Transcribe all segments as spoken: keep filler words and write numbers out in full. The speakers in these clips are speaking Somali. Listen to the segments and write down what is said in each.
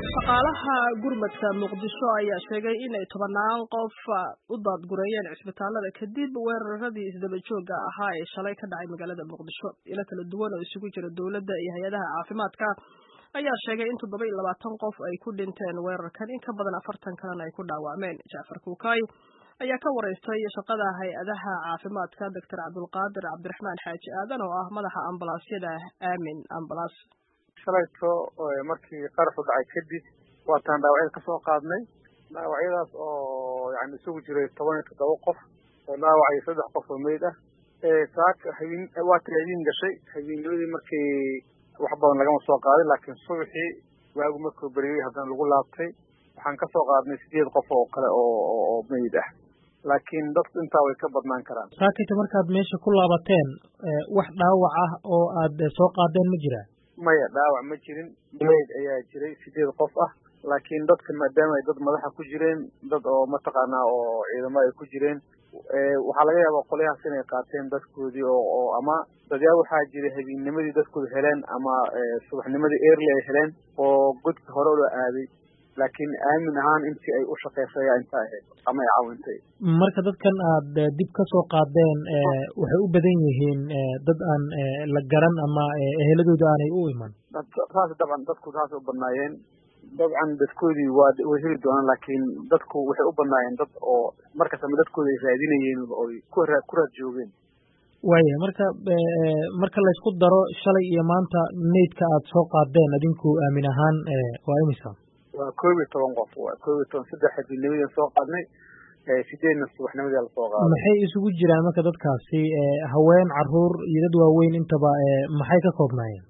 shaqaalaha gurmadka Muqdisho ayaa sheegay in ay tobanaan qof u daadgurayeen cisbitaalada kadib weeraradii isdaba joogga ahaa ee shalay ka dhacay magaalada Muqdisho. Ilo kala duwan oo isugu jira dawladda iyo hay'adaha caafimaadka ayaa sheegay in toddoba iyo labaatan qof ay ku dhinteen weerarkan, in ka badan afartan kalena ay ku dhaawacmeen. Jacfar Kuukay ayaa ka wareystay shaqada hay'adaha caafimaadka Doctor Cabdulqaadir Cabdiraxmaan Xaaji Aadan oo ah madaxa ambalaasyada Aamin Ambalaas. shalayto markii qaraxu dhacay kadib waataan dhaawacyada ka soo qaadnay dhaawacyadaas oo yani isugu jiray toban iyo toddoba qof oo dhaawacay saddex qof oo meyd ah ee saaka habeen waa tiraadin gashay habeennimadii markii wax badan lagama soo qaadin laakiin subaxii waagu markuu bariyay haddana lagu laabtay waxaan ka soo qaadnay sideed qof oo kale oo oo meyd ah laakiin dadku intaa way ka badnaan karaan. saakita markaad meesha ku laabateen wax dhaawac ah oo aad soo qaadeen ma jiraa? maya dhaawac ma jirin, meyd ayaa jiray sideed qof ah laakiin dadka maadaama ay dad madaxa ku jireen dad oo mataqaanaa oo ciidamo ay ku jireen waxaa laga yaabaa qolyahaas inay qaateen dadkoodii oo oo ama dadyaa waxaa jiray habeennimadii dadkooda heleen ama subaxnimadii early ay heleen oo godka hore loo aaday laakiin aamin ahaan intii ay u shaqeysaya intaa ahayd ama ay caawintay. marka dadkan aad dib ka soo qaadeen waxay u badan yihiin dad aan la garan ama eheladooda aanay u iman? saas dabcan dadku saas u badnaayeen dabcan dadkoodii waa way heli doonaan laakiin dadku waxay u badnaayeen dad oo markastaba dadkooda ay raadinayeen oo ku raad ku raad joogeen. waaya marka marka laysku daro shalay iyo maanta meydka aad soo qaadeen adinku aamin ahaan waa imisa? waa koob iyo toban qof waa koob iyo toban saddex habeennimadii soo qaadnay sideedna subaxnimadii la soo qaaday. maxay isugu jiraan marka dadkaasi haween caruur iyo dad waaweyn intaba maxay ka koobnaayeen?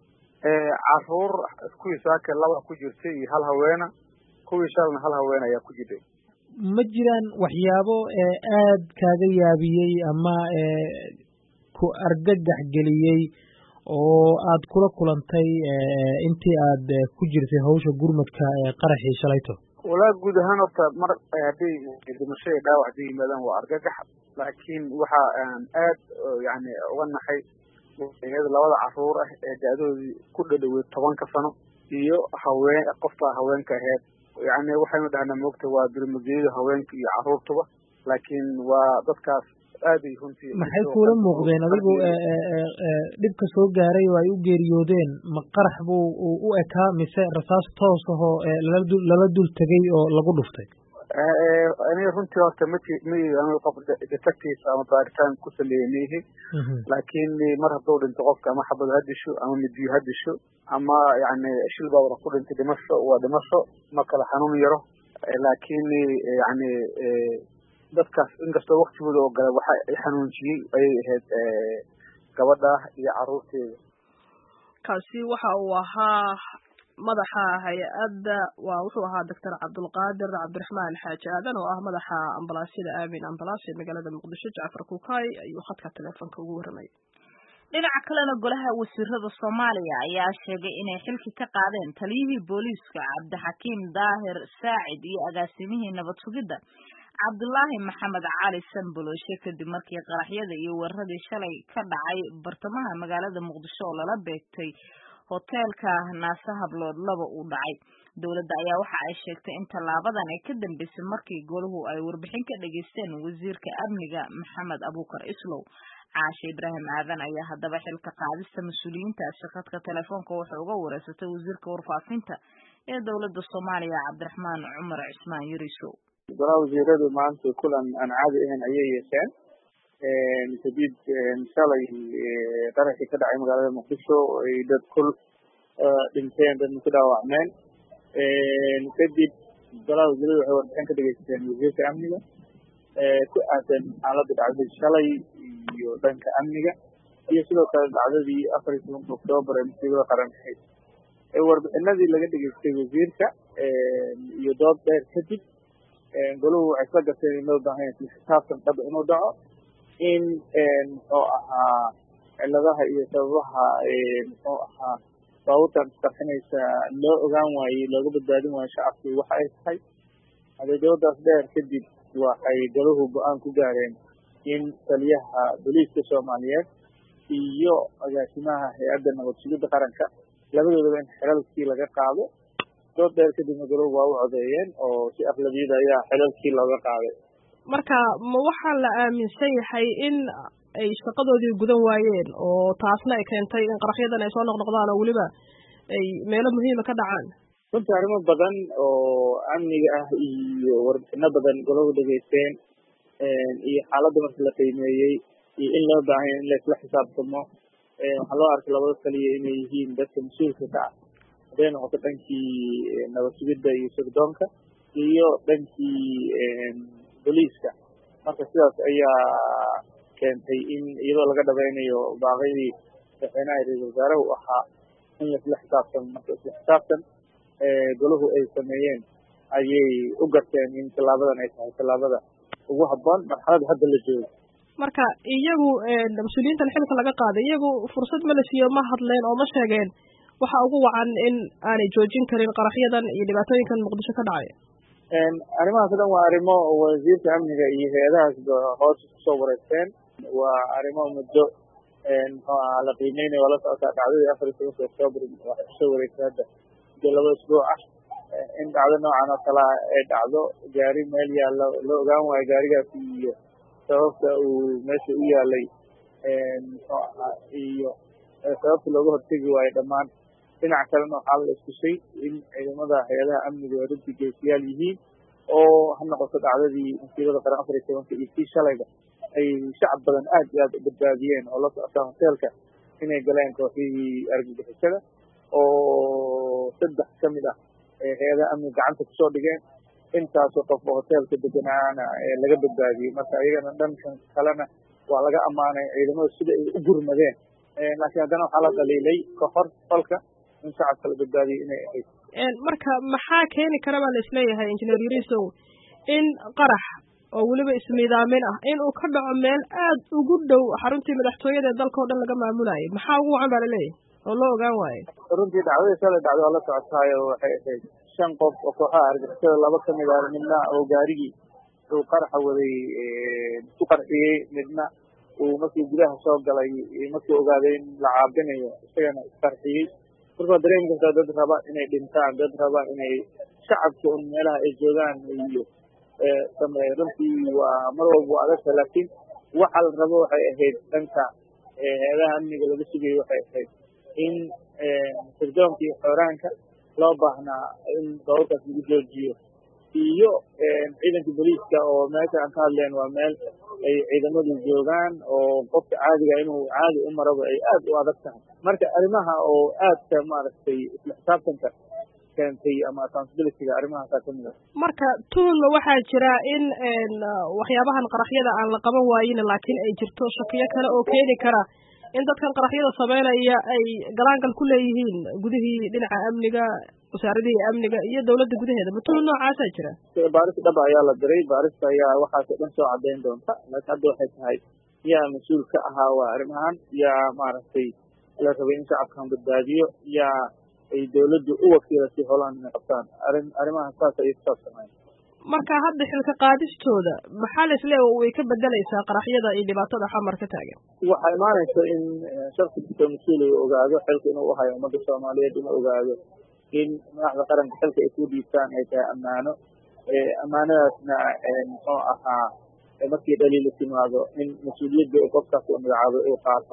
caruur kuwii saaka laba ku jirtay iyo hal haweena kuwii shalna hal haween ayaa ku jirtay. ma jiraan waxyaabo aad kaaga yaabiyey ama ku argagax geliyey oo aad kula kulantay intii aad ku jirtay hawsha gurmadka qaraxii shalayto? walaa guud ahaan horta mar haddii dhimasho iyo dhaawac haddii yimaadaan waa argagax laakiin waxa aan aad yani uga naxay labada caruur ah ee da-doodii ku dhadhaweyd tobanka sano iyo haween qofta haweenka aheyd yani waxaynu dhahnaa moogta waa birmageeyada haweenka iyo caruurtuba laakiin waa dadkaas aaday runtii. maxay kuula muuqdeen adigu dhibka soo gaaray oo ay u geeriyoodeen ma qarax buu u ekaa mise rasaas toos ahoo lala dul tegay oo lagu dhuftay? aniga runtii horta mati ma qof detective ama baaritaan ku sameeyey miihi laakiin mar hadduu dhinto qofka ama xabad ha disho ama midiyo ha disho ama yani shil baa wara ku dhintay dhimasho waa dhimasho ma kala xanuun yaro laakiin yani dadkaas inkastoo waktigooda oo gala waxa ay xanuunjiyey ayay ahayd gabadha iyo caruurteeda. kaasi waxa uu ahaa madaxa hay-adda waa wuxuu ahaa Doctor Cabdulqaadir Cabdiraxmaan Xaaji Aadan oo ah madaxa ambalaasyada Aamin Ambalaas ee magaalada Muqdisho. Jacfar Kuukay ayuu khadka telefoonka ugu warramay. dhinaca kalena golaha wasiirada Soomaaliya ayaa sheegay inay xilki ka qaadeen taliyihii booliiska Cabdixakiim Daahir Saacid iyo agaasimihii nabad sugidda Cabdullaahi Maxamed Cali Sanbolooshe kadib markii qaraxyada iyo weeraradii shalay ka dhacay bartamaha magaalada Muqdisho oo lala beegtay hoteelka Naasa Hablood laba uu dhacay. dawladda ayaa waxa ay sheegtay in tallaabadan ay ka dambeysay markii goluhu ay warbixin ka dhageysteen wasiirka amniga Maxamed Abuukar Islow. Caashe Ibraahim Aadan ayaa haddaba xilka qaadista mas'uuliyiintaasi khadka telefoonka waxa uga wareysatay wasiirka warfaafinta ee dawladda Soomaaliya Cabdiraxmaan Cumar Cismaan Yariisow. golaha wasiiradu maanta kulan aan caadi ahayn ayay yeesheen kadib shalay qaraxii ka dhacay magaalada Muqdisho ay dad kul dhinteen dad ku dhaawacmeen kadib golaha wasiiradu waxay warbixin ka dhageysteen wasiirka amniga ku aadan xaaladda dhacday shalay iyo dhanka amniga iyo sidoo kale dhacdadii afar iyo tobanka Oktoobar ee musiibada qaran ahayd. warbixinadii laga dhageystay wasiirka iyo dood dheer kadib goluhu waxay isla garteen in loo baahan yahay xisaabtan dhab inuu dhaco in muxuu ahaa ciladaha iyo sababaha muxuu ahaa baabuurtan isqarxinaysa loo ogaan waayey looga badbaadin waayo shacabkii waxa ay tahay. adeegyadaas dheer kadib waxay goluhu go-aan ku gaareen in taliyaha booliiska Soomaaliyeed iyo agaasimaha hay-adda nabad sugidda qaranka labadoodaba in xilalkii laga qaado dood dheer kadibna goluhu waa u codeeyeen oo si aqlabiyada ayaa xilalkii looga qaaday. marka ma waxaa la aaminsan yahay in ay shaqadoodii gudan waayeen oo taasna ay keentay in qaraxyadan ay soo noqnoqdaan oo weliba ay meelo muhiima ka dhacaan? runtii arrimo badan oo amniga ah iyo warbixino badan goluhu dhegeysteen iyo xaaladda marka la qiimeeyey iyo in loo baahan yahay in laisla xisaabtamo waxaa loo arkay labada kaliya inay yihiin dadka mas-uulka ka ah, hadday noqoto dhankii nabad sugidda iyo sirdoonka iyo dhankii booliiska. marka sidaas ayaa keentay in iyadoo laga dhabaynayo baaqidii madaxweynaha ra-iisul wasaaraha u ahaa in laisla xisaabtamo. marka isla xisaabtan goluhu ay sameeyeen ayay u garteen in tallaabadan ay tahay tallaabada ugu habboon marxalada hadda la joogo. marka iyagu mas-uuliyiintan xilka laga qaaday iyagu fursad ma la siiyo, ma hadleen oo ma sheegeen waxa ugu wacan in aanay joojin karin qaraxyadan iyo dhibaatooyinkan muqdisho ka dhacay? arrimahaas o dhan waa arrimo wasiirka amniga iyo hay-adahaas hoos kusoo wareegteen. waa arrimo muddo muxuu ahaa la qiimeynayo waa la socotaa dhacdadii afar iyo tobanka octoobar waxay kusoo wareegtay hadda muddo laba isbuuc ah in dhacdo noocan oo kale ay dhacdo. gaari meel yaalla la ogaan waayo gaarigaasi iyo sababta uu meesha u yaalay muxuu ahaa iyo sababta looga hortegi waayo dhammaan. dhinac kalena waxaa la iskusay in ciidamada hay-adaha amniga ay runtii geesiyaal yihiin oo ha noqoto dhacdadii masiibada qaran afar iyo tobanka iyo kii shalayba ay shacab badan aad iyo aad u badbaadiyeen oo la socota hoteelka inay galeen kooxihii argagixisada oo saddex kamid ah hay-adaha amniga gacanta kusoo dhigeen. intaasoo qof oo hoteelka deganaana laga badbaadiyey. marka iyagana dhankan kalena waa laga ammaanay ciidamada sida ay u gurmadeen. laakiin haddana waxaa la dhaliilay kahor falka in shacabka la badbaadiyey inay ahayd. marka maxaa keeni kara baa la isleeyahay injineer Yarisow in qarax oo weliba ismiidaamin ah in uu ka dhaco meel aad ugu dhow xaruntii madaxtooyada ee dalka oo dhan laga maamulayay? maxaa ugu wacan baa laleeyahay oo loo ogaan waayo? runtii dhacdadii shalay dhacdo waa la socotaayo waxay ahayd shan qof oo kooxaha argagixisada laba kamid ah midna oo gaarigii uu qaraxa waday isku qarxiyey, midna uu markii gudaha soo galay markii ogaaday in la caabinayo isagana isqarxiyey. marka waa dareemi kartaa dad raba inay dhintaan, dad raba inay shacabka un meelaha ay joogaan iyo sameeyo. runtii waa mar walba waa adagta, laakiin waxa la rabo waxay ahayd dhanka hay-adaha amniga laga sugayo waxay ahayd in sirdoonka iyo xooraanka loo baahnaa in dalalkaas lagu joojiyo iyo ciidanka booliiska oo meesha aan ka hadleen waa meel ay ciidamadu joogaan oo qofka caadiga inuu caadi u maraba ay aad u adag tahay. marka arrimaha oo aadka maaragtay isla xisaabtanka keentay ama accountabilityga arrimahaasaa kamid ah. marka tuhunma waxaa jira in waxyaabahan qaraxyada aan la qaban waayin laakiin ay jirto shakiyo kale oo keeni kara in dadkan qaraxyada sameynaya ay galaangal ku leeyihiin gudihii dhinaca amniga, wasaaradihii amniga iyo dawladda gudaheeda. ma tuhun noocaasaa jira? baaris dhaba ayaa la diray, baarista ayaa waxaasoo dhan soo caddayn doonta. laakiin hadda waxay tahay yaa mas-uul ka ahaa waa arrimahan, yaa maaragtay la rabay in shacabkan badbaadiyo, yaa ay dawladdu u wakiilatay howlahan inay qabtaan. arrin arrimahan saas ayay kusaabsanayn. marka hadda xilka qaadistooda maxaa la isleeyahay way ka bedelaysaa qaraxyada iyo dhibaatada xamar ka taagan? waxaa imaanaysa in shaksi kastoo mas-uul uu ogaado xilka inuu uhayo ummadda soomaaliyeed, inuu ogaado in madaxda qaranka xilka ay ku dhiibtaan ay tahay ammaano. ammaanadaasna muxuu ahaa markii dhaliila timaado in mas-uuliyadda qofkaas uu magacaabay uu qaato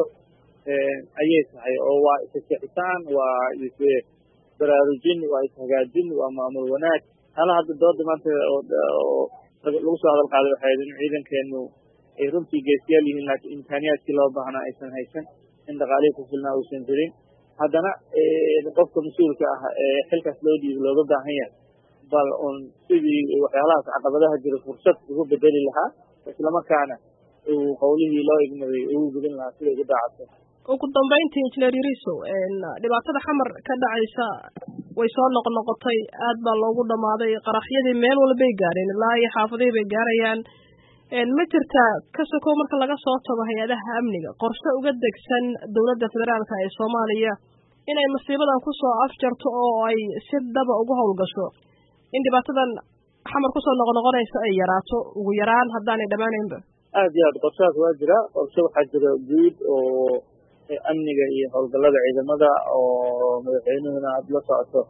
ayay tahay. oo waa isasixitaan, waa isbaraarujin, waa ishagaajin, waa maamul wanaag. hala hadda dooda maanta oo lagu soo hadal qaaday waxay in ciidankeenu ay runtii geesiyaal yihiin, laakiin imkaaniyaadkii loo baahnaa aysan haysan, in dhaqaalihii ku filnaa uusan jirin. haddana qofka mas-uulka ah ee xilkaas loo dhiibo looga baahan yahay bal un sidii waxyaalahaas caqabadaha jira fursad ugu bedeli lahaa, islamarkaana uu howlihii loo igmaday ugu gudin lahaa sida ugu daacadta. ugu dambeyntii injineer Yarisow dhibaatada xamar ka dhacaysa way soo noqnoqotay, aad baa loogu dhamaaday, qaraxyadii meel walbay gaareen, ilaa iyo xaafadihii bay gaarayaan. ma jirtaa ka sokow marka laga soo tago hay-adaha amniga qorshe uga degsan dawladda federaalka ee Soomaaliya inay masiibadan kusoo afjarto oo ay si dhaba ugu howlgasho in dhibaatadan xamar kusoo noqnoqonaysa ay yaraato ugu yaraan haddaanay dhammaanaynba? aad iyo aad qorshahaas waa jira. qorshe waxaa jira guud oo amniga iyo howlgallada ciidamada oo madaxweynuhuna aada la socoto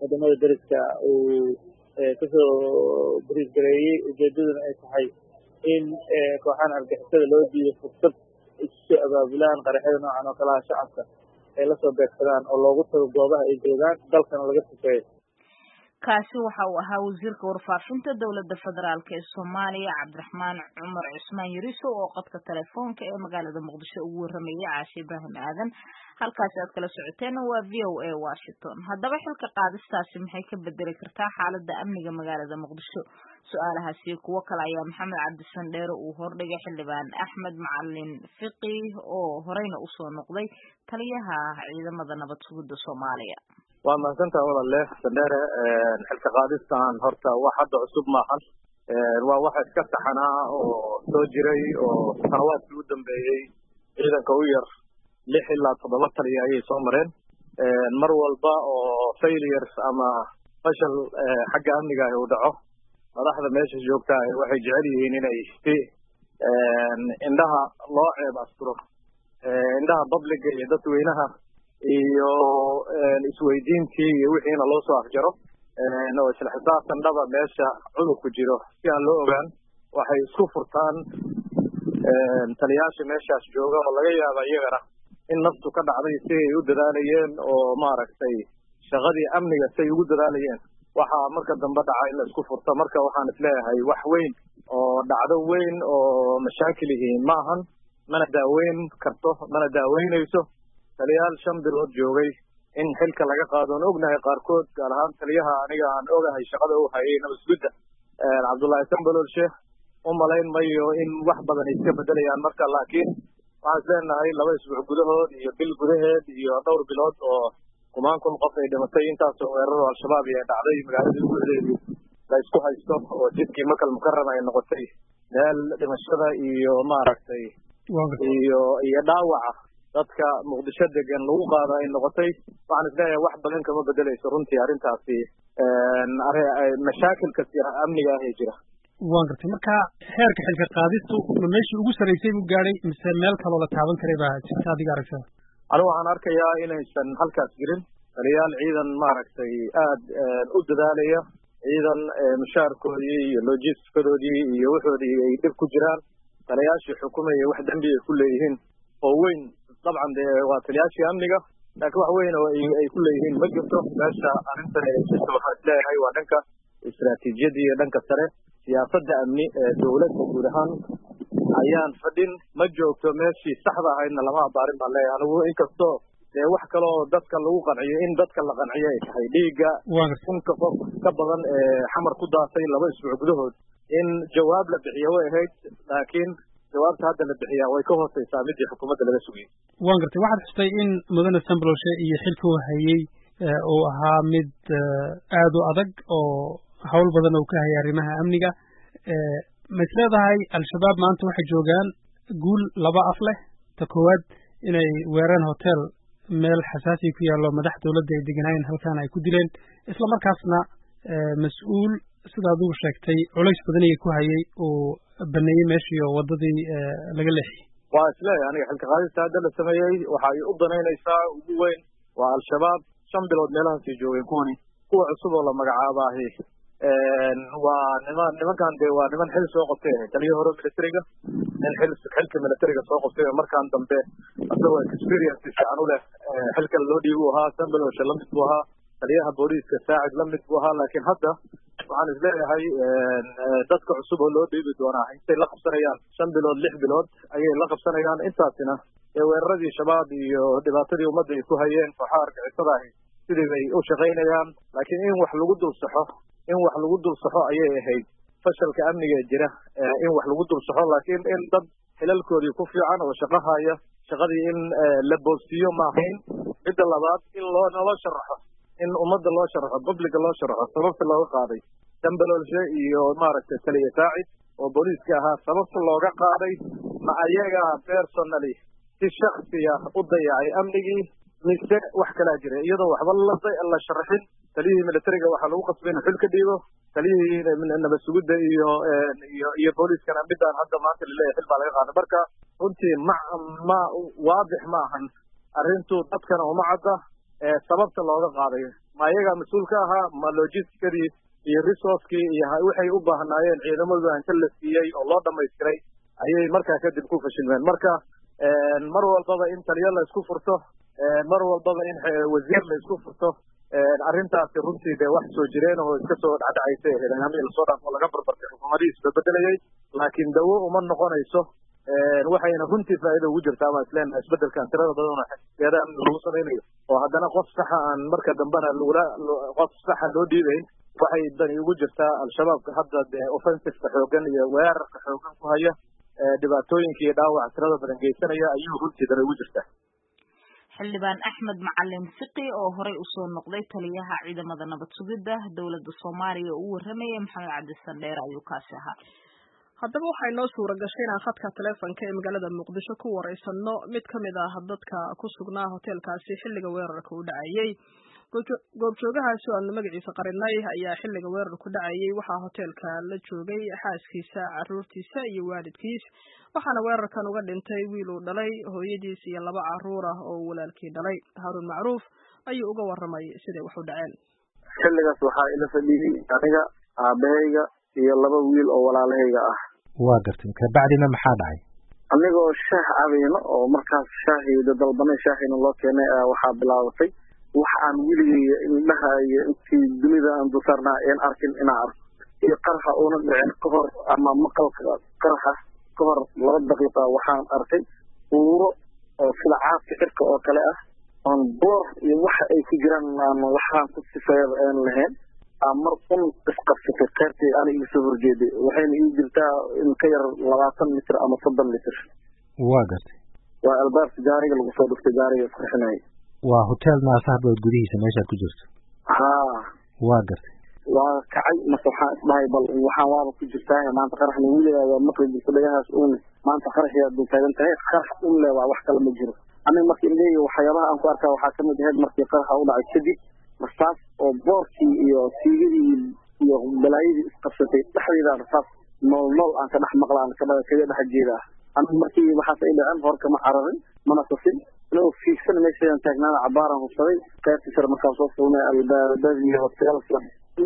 wadamada dariska uu kasoo bariis gareeyey ujeedaduna ay tahay in kooxahan argixisada loo diiday fursad isusoo abaabulaan qaraxyada noocan oo kalaha shacabka ay lasoo beegsadaan oo loogu tago goobaha ay joogaan dalkana laga sifeeyo. kaasi waxa uu ahaa wasiirka warfaafinta dowladda federaalk ee Soomaaliya Cabdiraxmaan Cumar Cismaan Yariso oo qadka telefoonka ee magaalada Muqdisho ugu waramayay Caashi Ibraahim Aadan. halkaas aad kala socoteen waa V O A Washington. haddaba xilka qaadistaasi maxay ka bedeli kartaa xaaladda amniga magaalada Muqdisho? su-aalahaasi kuwo kale ayaa Maxamed Cabdi Sandheere uu hordhigay xildhibaan Axmed Macalin Fiqi oo horeyna usoo noqday taliyaha ciidamada nabad sugidda Soomaaliya. waa mahadsantahay walaale Sandheere. xilka qaadistan horta wax hadda cusub maahan, waa waxa iska saxanaa oo soo jiray oo sanawaadkii u dambeeyey ciidanka u yar lix ilaa toddoba taliya ayay soo mareen. mar walba oo failures ama fashal xagga amniga uu dhaco, madaxda meesha joogta waxay jecel yihiin inay si indhaha loo ceeb asturo, indhaha publica iyo dadweynaha iyo isweydiintii iyo wixiina loo soo afjaro oo isla xisaabtan dhaba meesha cudurku jiro si aan loo ogaan, waxay isku furtaan taliyaasha meeshaas jooga oo laga yaaba iyagana in naftu ka dhacday si ay u dadaalayeen oo maaragtay shaqadii amniga say ugu dadaalayeen waxaa marka dambe dhaca in la isku furto. marka waxaan isleeyahay wax weyn oo dhacdo weyn oo mashaakil yihiin maahan, mana daaweyn karto, mana daaweynayso. taliyaal shan bilood joogay in xilka laga qaado aan ognahay qaarkood, gaar ahaan taliyaha aniga aan ogahay shaqada uu hayay nabad sugidda Cabdullaahi Sambalolshe, u malayn mayo in wax badan ay iska bedelayaan marka. laakiin waxaan isleenahay laba isbuuc gudahood iyo bil gudaheed iyo dhowr bilood oo kumaan kun qof ay dhimatay, intaasoo weeraro al-shabaab iyo dhacday magaaladii gudaheedii la isku haysto oo jidkii Makal Mukarrama ay noqotay meel dhimashada iyo maaragtay iyo iyo dhaawaca dadka Muqdisho degan lagu qaado ay noqotay. waxaan isleeyahay wax badan kama bedelayso runtii arrintaasi mashaakilka amniga ah ee jira. waan gartay. marka heerka xilka qaadistu ma meeshii ugu sarreysay buu gaadhay mise meel kaloo la taaban karay baa jirta adiga aragtida? anigu waxaan arkayaa inaysan halkaas jirin. taliyaal ciidan maaragtay aad u dadaalaya, ciidan mushaarkoodii iyo logisticadoodii iyo waxoodii ay dhib ku jiraan, taliyaashii xukumaya wax dambi ay ku leeyihiin oo weyn. dabcan dee waa taliyaashii amniga, laakiin wax weyn oo ay ku leeyihiin ma jirto meesha. arrintan ay jirto waxaan isleeyahay waa dhanka istiraatiijiyadda iyo dhanka sare siyaasadda amni ee dowladda guud ahaan ayaan fadhin, ma joogto meeshii saxda ahaydna lama abaarin baan leeyahay anigu. inkastoo dee wax kaloo dadka lagu qanciyo in dadka la qanciyo ay tahay dhiigga kunka qof ka badan ee xamar ku daatay laba isbuuc gudahood in jawaab la bixiyo way ahayd, laakiin jawaabta hadda la bixiyaa way ka hooseysaa midii xukuumadda laga sugayay. waan gartay. waxaad xustay in mudane Sambalolshe iyo xilka uu hayay uu ahaa mid aad u adag oo hawl badan oo ka hayay arrimaha amniga. ma isleedahay al-shabaab maanta waxay joogaan guul laba af leh? ta koowaad inay weerareen hotel meel xasaasi ku yaallo madax dowladda ay deganaayeen halkaana ay ku dileen, isla markaasna mas-uul sida adigu sheegtay culays badan ay ku hayay uu baneeyey meeshii oo waddadii laga leexiyey. waa isleeyahay aniga xilka qaadista hadda la sameeyey waxa ay u danaynaysaa ugu weyn waa al-shabaab. shan bilood meelahaasay joogeen kuwani. kuwa cusub oo la magacaabaahi waa niman nimankan dee waa niman xil soo qabtay taliya hore militariga, nin xil xilka militariga soo qabtay markaan dambe asagoo experience fiican u leh xilka loo dhiibu ahaa. Sambalolshe lamid buu ahaa, taliyaha booliiska Saacid lamid buu ahaa. laakiin hadda waxaan isleeyahay dadka cusub oo loo dhiibi doonaa intay la qabsanayaan shan bilood lix bilood ayay la qabsanayaan. intaasina ee weeraradii shabaab iyo dhibaatadii ummadda ay ku hayeen kooxaha argixisada ahi sidii bay u shaqaynayaan. laakiin in wax lagu dul saxo in wax lagu dul saxo ayay ahayd fashalka amniga jira, in wax lagu dul saxo. laakiin in dad xilalkoodii ku fiican oo shaqo haya shaqadii in la boosiyo ma ahayn. midda labaad in loo nolo sharaxo, in ummadda loo sharaxo, publica loo sharaxo sababta looga qaaday Sambalolshe iyo maaragtay taliya Saacid oo booliiska ahaa, sababta looga qaaday ma ayaga personally si shakhsiya u dayacay amnigii mise wax kala jira iyadoo waxba la sharaxin. taliyihii militariga waxaa lagu qasbay inuu xil ka dhiibo, taliyihii nabad sugidda iyo iyo iyo booliiskana midaan hadda maanta laleeyahay xil baa laga qaaday. marka runtii ma ma waadix ma ahan arrintu, dadkana uma cadda sababta looga qaadayo ma iyagaa mas-uul ka ahaa ma logisticadii iyo resourcekii iyo waxay u baahnaayeen ciidamadu inta la siiyey oo loo dhamaystiray ayay markaa kadib ku fashilmeen marka mar walbaba in taliyo la isku furto mar walbaba in wasiir la isku furto arrintaasi runtii dee wax soo jireen oo iska soo dhacdhacaysa helaamihii lasoo dhaafo laga barbartay xukuumadihii isbebedelayay laakiin dawo uma noqonayso waxayna runtii faa'iido ugu jirtaa ama isleenahay isbedelkan tirada badan xisbiyadan lagu samaynayo oo haddana qof saxa aan marka dambena lagula qof saxa loo dhiibayn waxay dani ugu jirtaa al-shabaabka hadda dee offensiveka xoogan iyo weerarka xoogan ku haya dhibaatooyinka iyo dhaawac tirada badan geysanaya ayuu runtii dani ugu jirtaa xildhibaan axmed macalin fiqi oo horey usoo noqday taliyaha ciidamada nabad sugidda dowladda soomaaliya oo u warramaya maxamed cabdi sandheer ayuu kaasi ahaa haddaba waxay noo suura gashay inaan khadka taleefonka ee magaalada muqdisho ku wareysano mid ka mid ah dadka ku sugnaa hoteelkaasi xilliga weerarka u dhacayay goobjoogahaasi oo aanu magaciisa qarinay ayaa xilliga weerarku dhacayay waxaa hoteelka la joogay xaaskiisa caruurtiisa iyo waalidkiis waxaana weerarkan uga dhintay wiil uu dhalay hooyadiis iyo laba caruur ah oo walaalkii dhalay haaruun macruuf ayuu uga warramay siday wax u dhaceen xilligaas waxaa ila fadhiyey aniga aabahayga iyo laba wiil oo walaalahayga ah waa gartay kabacdina maxaa dhacay anigoo shaah cabayno oo markaas shaahiyda dalbanay shaahina loo keenay waxaa bilaabatay wax aan weligay indhaha iyo intii dunida aan dulsaarnaa een arkin inaan arko iyo qarxa uuna dhicin ka hor ama maqalka qarxa ka hor laba daqiiqa waxaan arkay uuro oo sida caadka cirka oo kale ah oon boor iyo waxa ay ku jiraan aan waxaan ku sifeeyaba aan lahayn mar un isqabsatay qaybtii ana iga soo horjeeday waxayna ii jirtaa in ka yar labaatan mitir ama soddon mitir waa gartay waa albaabka gaariga lagu soo dhuftay gaariga isqarxinayay waa hotel naasahablood gudihiisa meeshaad ku jirto haa waa gartay waa kacay mase waxaan isdhahay bal waxaan waaba ku jirtaa maanta qaraxna wiligaa waa maqli jirta dhagahaas uun maanta qaraxyaad dul taagan tahay qarax un le waa wax kale ma jiro aniga marka indhahayga waxyaabaha aan ku arkaa waxaa kamid ahayd markii qaraxa u dhacay kadib rasaas oo boorkii iyo siigadii iyo balaayadii isqabsatay dhexdeeda rasaas nool nool aan ka dhex maqla aan kaga dhex jeeda aniga markii waxaas ay dhaceen hor kama cararin mana sasin inuu fiigsan meeshayaan taagnaada cabaaraan hubsaday qaybtii sare markaan soo fulnay albaabadii hoteelka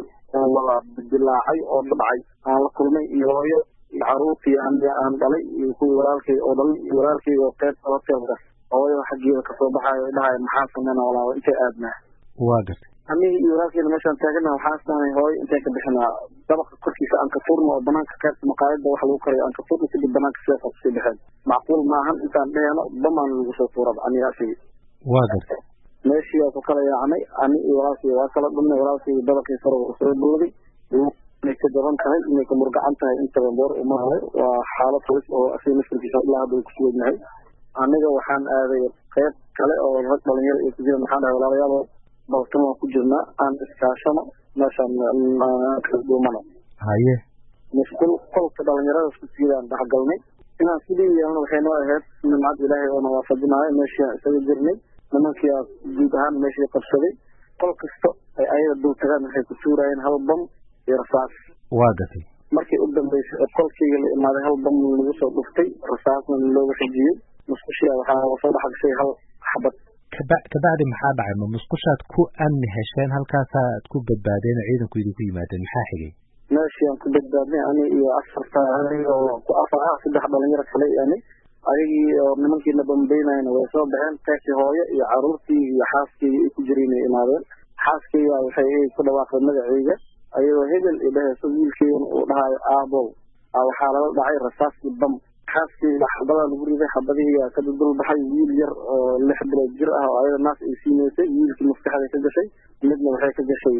oo wada dilaacay oo dhacay aan la kulmay iyo hooyo iyo caruurtii aan dhalay iyo kuwii walaalkay oo dhalay iyo walaalkay oo qaybta hoteelka hooyada xaggeeda kasoo baxaayo dhahay maxaa sameynaa walaalo intay aadnaa waa gartay aniga iyo walaalkeyna meeshaan taagana waxaan isdhahnay hooyo intay ka bixinaa dabaqa korkiisa aan ka furno oo banaanka qaybta maqaayada wax lagu karayo aan ka furno kadib banaanka sidaas kusii baxeen macquul maahan intaan dheheno bamaan lagu soo tuuraba aniga asigi waa gartay meeshii aa ku kala yaacnay ani iyo walaalkey waa kala dhumnay walaalkey dabaqii sare uu soo booday inay ka daban tahay inay ka murgacan tahay intaba boor umaahay waa xaalad halis oo asiga naftarkiisa ilaa hadda uu ku suweynahay aniga waxaan aaday qayb kale oo rag dhalinyaro iyo ku jira maxaan dhahay walaalayaal balkan waan ku jirnaa aan iskaashano meeshaan kala duumano haye mashquul qolka dhalinyarada isku siidaan dhexgalnay inaan sidii yeelno waxay noo ahayd nimcad ilaahay oo nawaafajinaayo meeshii aan isaga jirnay nimankii aa guud ahaan meeshii qabsaday qol kasta ay ayaga dul tagaan waxay ku tuurayeen hal bam iyo rasaas waa gatay markii u dambeysay oo qolkayga la imaaday hal bam lagu soo dhuftay rasaasna looga xijiyey musqushia waxaa soo dhexgashay hal xabad kabacdi maxaa dhacay ma musqushaad ku amni hesheen halkaasaad ku badbaadeen ciidanku idinku yimaadeen maxaa xigay meeshii aan ku badbaadnay ani iyo afarta aniga oo ku afar ah saddex dhalinyaro kale yani ayagii oo nimankiina bambeynayna way soo baxeen qaybtii hooyo iyo caruurtii iyo xaaskeyga ay ku jireen ay imaadeen xaaskeyga waxay ku dhawaaqday magaceyga ayadoo hebel i dhahayso wiilkeygan uu dhahayo aabow waxaa lala dhacay rasaaskii bam xaaskeyga xabadaa lagu riday xabadihiiyaa ka dul baxay wiil yar oo lix bilood jir ah oo ayada naas ay siineysay wiilkii maskaxday ka gashay midna waxay ka gashay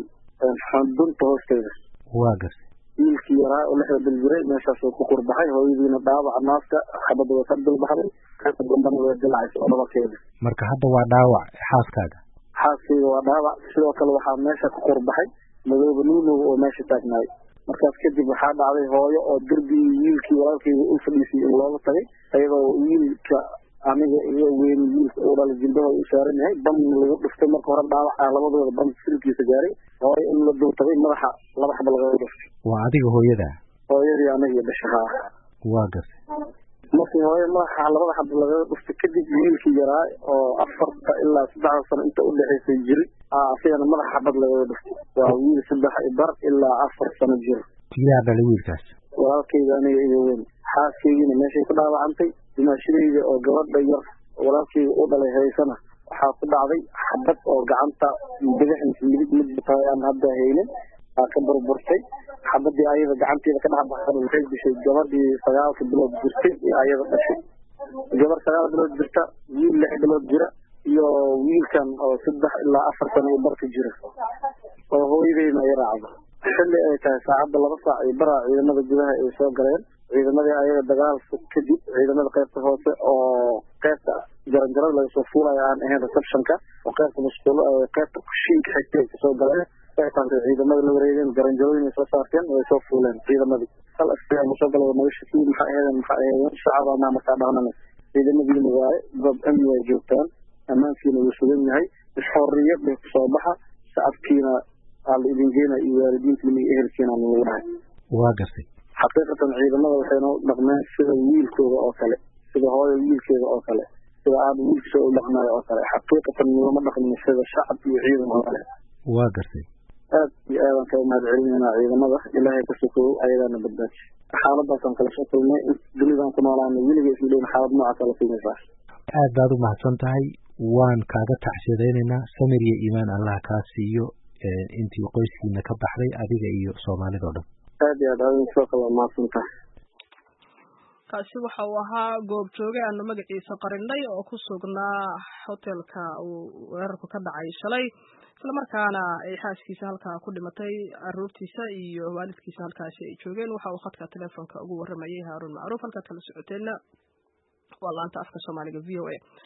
dunta hoosteeda waa gartay wiilkii yaraa oo lixda bil jiray meeshaasuu ku qurbaxay hooyadiina dhaawaca naaska xabada way ka dul baxday qaybta dambana way dilacaysa oo dhabarkeeda marka hadda waa dhaawac xaaskaaga xaaskeyga waa dhaawac sidoo kale waxaa meesha ku qurbaxay madooba nuunow oo meesha taagnaay markaas kadib waxaa dhacday hooyo oo derbigii wiilkii walaalkeyga u fadhiisay in looga tagay ayadoo wiilka aniga iyo weyn wiilka uu dhalay jilbaha u saaran yahay bam lagu dhiftay marka hore dhaawac ah labadooda bam silkiisa gaaray hooyo in la dul tagay madaxa laba xaba lagaga dhiftay waa adiga hooyada hooyadii aniga iyo dhashahaa waa gartay markii hore madaxa labada xab laga dhuftay kadib wiilkii yaraa oo afarta ilaa saddex sano inta u dhaxaysay jiri asigana madaxa xabad laga dhuftay waa wiil saddex bar ilaa afar sano jir yaa dhalay wiilkaas walaalkayga aniga iyo weyn xaaskaygiina meeshay ku dhaawacantay dimaashadayda oo gabadha yar walaalkayga u dhalay haysana waxaa ku dhacday xabad oo gacanta bidixdiisa midig midba aan hadda haynin aa ka burburtay xabadii ayada gacanteeda ka dhex baxday waxay dishay gabadhii sagaalka bilood jirtay iyo ayada dhashay gabar sagaal bilood jirta wiil lix bilood jira iyo wiilkan oo saddex ilaa afar sano iyo barka jira oo hooyadeyna ay raacdo xilli ay tahay saacadda laba saac iyo baraa ciidamada gudaha ay soo galeen ciidamadii ayaga dagaal kadib ciidamada qaybta hoose oo qaybta jaranjarada laga soo fuulayo aan ahayn receptionka oo qaybta mashquulo qaybta kushiinka xigtay kasoo galeen qaybtaas ciidamada la wareegeen jaranjarooyin soo saarteen way soo fuuleen ciidamadii hal askari ayaa soo galay noloshii maxaa ahayd maxaa ahayd shacab ama markaa dhaqnana ciidamadiina waaye goob amni ay joogtaan ammaankiina wuu sugan yahay xorriyad bay kusoo baxa shacabkiina aa la idin geena iyo waalidiintiina iyo ehelkiina lagu dhahay waa gartay xaqiiqatan ciidamada waxayna u dhaqmeen sida wiilkooda oo kale sida hooyo wiilkeeda oo kale sida aaba wiilkiisa u dhaqmayo oo kale xaqiiqatan lama dhaqmin sida shacab iyo ciidan oo kale waa gartay aad iyo aadan ka mahad celinayna ciidamada ilaahay ka sokow ayadaana badbaaji xaaladaasaan kala soo kulmay dunidaan ku noolaana weliga isma dhown xaalad noocaas ala kulmaysaa aad baad u mahadsan tahay waan kaaga tacsiyadaynaynaa samir iyo iimaan allah kaa siiyo intii qoyskiina ka baxday adiga iyo soomaalida o dhan aad iyo aad adin soo kala mahadsan tahay kaasi waxa uu ahaa goob jooge aanu magaciisa qarinay oo ku sugnaa hotelka uu weerarku ka dhacay shalay islamarkaana ay xaaskiisa halkaa ku dhimatay caruurtiisa iyo waalidkiisa halkaasi ay joogeen waxa uu khadka telefoonka ugu waramayay haaruun macruuf halkaad kala socoteenna waa laanta afka soomaaliga v o a